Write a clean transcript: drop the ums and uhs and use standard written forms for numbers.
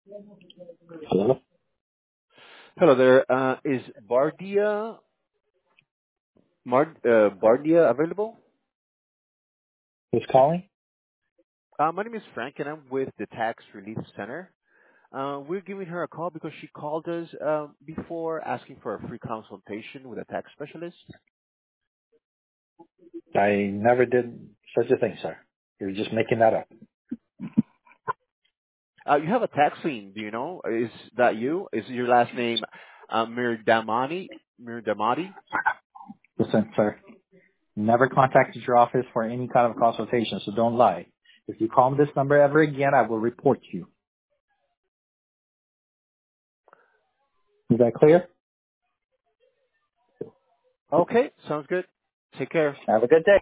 Hello? Hello there. Is Bardia available? Who's calling? My name is Frank, and I'm with the Tax Relief Center. We're giving her a call because she called us before asking for a free consultation with a tax specialist. I never did such a thing, sir. You're just making that up. You have a tax lien, do you know? Is that you? Is your last name Mirdamani? Mirdamati? Listen, sir, never contacted your office for any kind of consultation, so don't lie. If you call this number ever again, I will report you. Is that clear? Okay, sounds good. Take care. Have a good day.